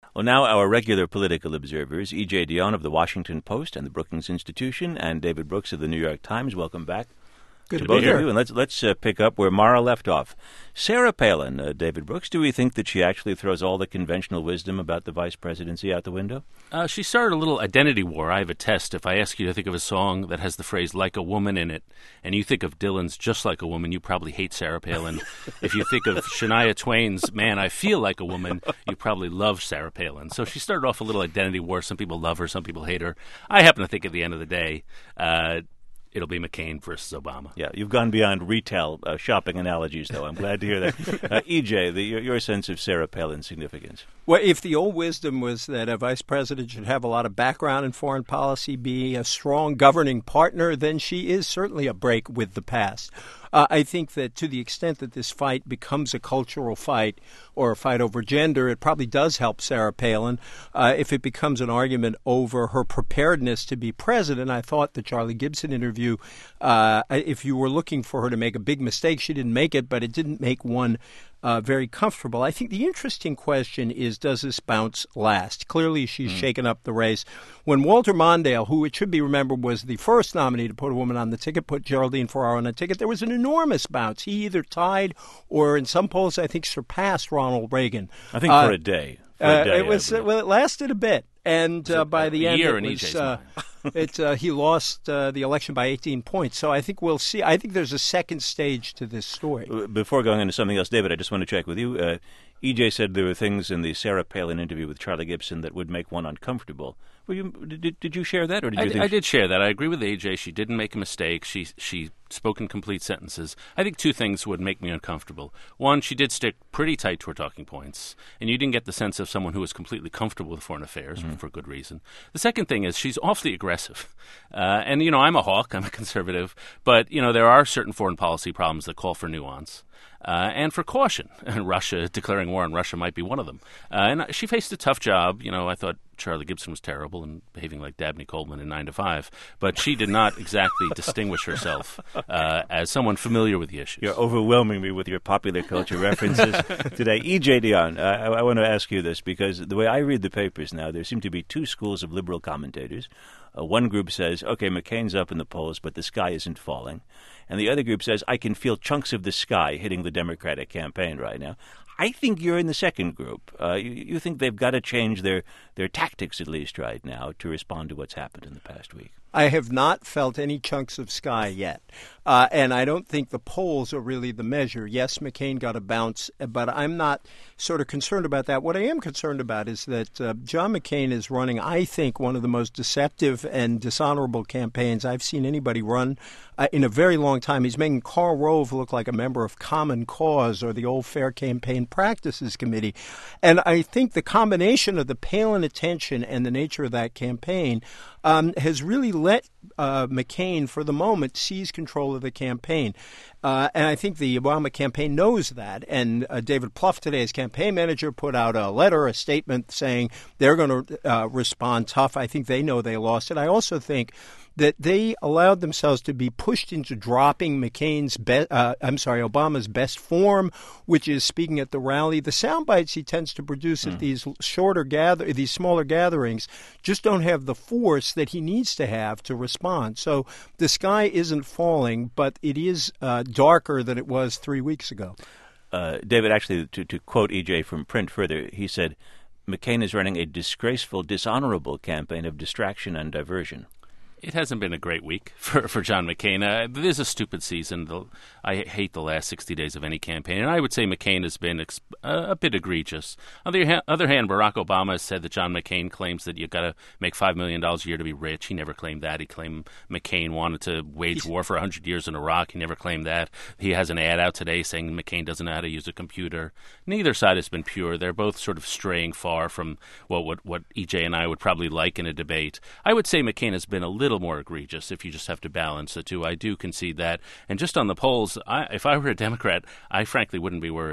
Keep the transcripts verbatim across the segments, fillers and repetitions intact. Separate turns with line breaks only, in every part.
Well, now our regular political observers, E J Dionne of the Washington Post and the Brookings Institution, and David Brooks of the New York Times. Welcome back.
Good
to
to
both
be here.
of you. And let's let's uh, pick up where Mara left off. Sarah Palin, uh, David Brooks, do we think that she actually throws all the conventional wisdom about the vice presidency out the window?
Uh, she started a little identity war. I have a test. If I ask you to think of a song that has the phrase "like a woman" in it, and you think of Dylan's "Just Like a Woman," you probably hate Sarah Palin. If you think of Shania Twain's "Man, I Feel Like a Woman," you probably love Sarah Palin. So she started off a little identity war. Some people love her, some people hate her. I happen to think at the end of the day, uh, it'll be McCain versus Obama.
Yeah, you've gone beyond retail uh, shopping analogies, though. I'm glad to hear that. Uh, E J, the, your, your sense of Sarah Palin's significance?
Well, if the old wisdom was that a vice president should have a lot of background in foreign policy, be a strong governing partner, then she is certainly a break with the past. Uh, I think that to the extent that this fight becomes a cultural fight or a fight over gender, it probably does help Sarah Palin. Uh, if it becomes an argument over her preparedness to be president, I thought the Charlie Gibson interview, uh, if you were looking for her to make a big mistake, she didn't make it, but it didn't make one Uh, very comfortable. I think the interesting question is, does this bounce last? Clearly, she's mm. shaken up the race. When Walter Mondale, who it should be remembered was the first nominee to put a woman on the ticket, put Geraldine Ferraro on the ticket, there was an enormous bounce. He either tied or, in some polls, I think, surpassed Ronald Reagan.
I think
uh,
for a day. For a day
uh, it was uh, well, it lasted a bit, and uh, by the end, it was. Uh, it uh, he lost uh, the election by eighteen points. So I think we'll see. I think there's a second stage to this story.
Before going into something else, David, I just want to check with you. Uh, E J said there were things in the Sarah Palin interview with Charlie Gibson that would make one uncomfortable. Were you, did, did you share that, or did you
I,
think
I
she...
did share that. I agree with A J. She didn't make a mistake. She she spoke in complete sentences. I think two things would make me uncomfortable. One, she did stick pretty tight to her talking points, and you didn't get the sense of someone who was completely comfortable with foreign affairs mm-hmm. for good reason. The second thing is she's awfully aggressive. Uh, and, you know, I'm a hawk. I'm a conservative. But, you know, there are certain foreign policy problems that call for nuance. Uh, and for caution. And Russia, declaring war on Russia might be one of them. Uh, and she faced a tough job. You know, I thought Charlie Gibson was terrible and behaving like Dabney Coleman in nine to five. But she did not exactly distinguish herself uh, as someone familiar with the issues.
You're overwhelming me with your popular culture references today. E J Dionne, uh, I, I want to ask you this, because the way I read the papers now, there seem to be two schools of liberal commentators. Uh, one group says, okay, McCain's up in the polls, but the sky isn't falling. And the other group says, I can feel chunks of the sky hitting the Democratic campaign right now. I think you're in the second group. Uh, you, you think they've got to change their, their tactics, at least right now, to respond to what's happened in the past week.
I have not felt any chunks of sky yet. Uh, and I don't think the polls are really the measure. Yes, McCain got a bounce, but I'm not sort of concerned about that. What I am concerned about is that uh, John McCain is running, I think, one of the most deceptive and dishonorable campaigns I've seen anybody run uh, in a very long time. He's making Karl Rove look like a member of Common Cause or the old Fair Campaign Practices Committee. And I think the combination of the Palin attention and the nature of that campaign um, has really let uh, McCain, for the moment, seize control of the campaign. Uh, and I think the Obama campaign knows that. And uh, David Plouffe, today's campaign manager, put out a letter, a statement saying they're going to uh, respond tough. I think they know they lost it. I also think that they allowed themselves to be pushed into dropping McCain's be- uh, I'm sorry, Obama's best form, which is speaking at the rally. The sound bites he tends to produce mm. at these shorter gather, these smaller gatherings, just don't have the force that he needs to have to respond. So the sky isn't falling, but it is uh, darker than it was three weeks ago.
Uh, David, actually, to, to quote E J from print further, he said, McCain is running a disgraceful, dishonorable campaign of distraction and diversion.
It hasn't been a great week for, for John McCain. Uh, it is a stupid season. The, I hate the last sixty days of any campaign, and I would say McCain has been ex- uh, a bit egregious. On the ha- other hand, Barack Obama has said that John McCain claims that you've got to make five million dollars a year to be rich. He never claimed that. He claimed McCain wanted to wage war for one hundred years in Iraq. He never claimed that. He has an ad out today saying McCain doesn't know how to use a computer. Neither side has been pure. They're both sort of straying far from well, what, what E J and I would probably like in a debate. I would say McCain has been a little more egregious if you just have to balance the two. I do concede that. And just on the polls, I, if I were a Democrat, I frankly wouldn't be worried.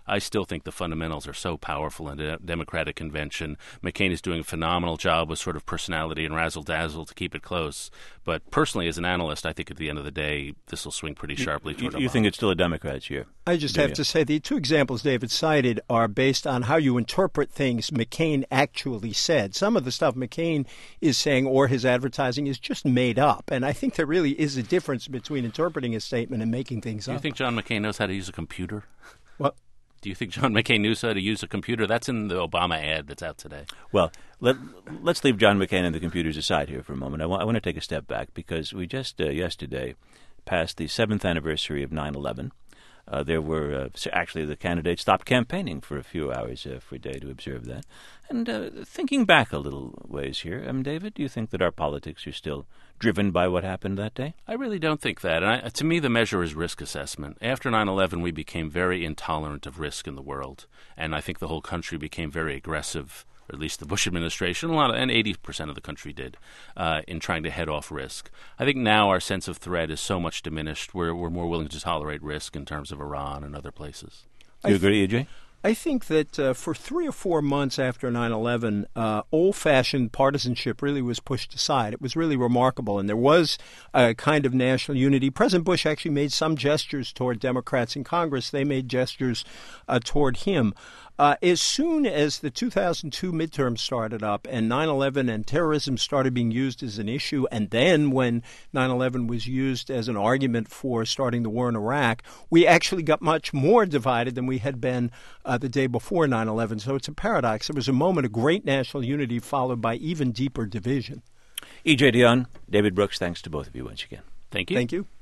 I still think the fundamentals are so powerful in the Democratic convention. McCain is doing a phenomenal job with sort of personality and razzle-dazzle to keep it close. But personally, as an analyst, I think at the end of the day, this will swing pretty sharply toward
You,
Obama.
you think it's still a Democrat's year?
I just
Do
have
you?
to say the two examples David cited are based on how you interpret things McCain actually said. Some of the stuff McCain is saying or his advertising is just made up. And I think there really is a difference between interpreting a statement and making things
Do you
up.
think John McCain knows how to use a computer?
What?
Do you think John McCain knows how to use a computer? That's in the Obama ad that's out today.
Well, let, let's leave John McCain and the computers aside here for a moment. I want, I want to take a step back because we just uh, yesterday passed the seventh anniversary of nine eleven. Uh, there were uh, so actually the candidates stopped campaigning for a few hours uh, for a day to observe that. And uh, thinking back a little ways here, um, David, do you think that our politics are still driven by what happened that day?
I really don't think that. And I, to me, the measure is risk assessment. After nine eleven, we became very intolerant of risk in the world. And I think the whole country became very aggressive, or at least the Bush administration, a lot of, and eighty percent of the country did, uh, in trying to head off risk. I think now our sense of threat is so much diminished, we're, we're more willing to tolerate risk in terms of Iran and other places.
Do you agree, E J?
I think that uh, for three or four months after nine eleven, uh, old-fashioned partisanship really was pushed aside. It was really remarkable, and there was a kind of national unity. President Bush actually made some gestures toward Democrats in Congress. They made gestures uh, toward him. Uh, as soon as the two thousand two midterms started up and nine eleven and terrorism started being used as an issue, and then when nine eleven was used as an argument for starting the war in Iraq, we actually got much more divided than we had been uh, the day before nine eleven. So it's a paradox. There was a moment of great national unity followed by even deeper division.
E J Dionne, David Brooks, thanks to both of you once again.
Thank you.
Thank you.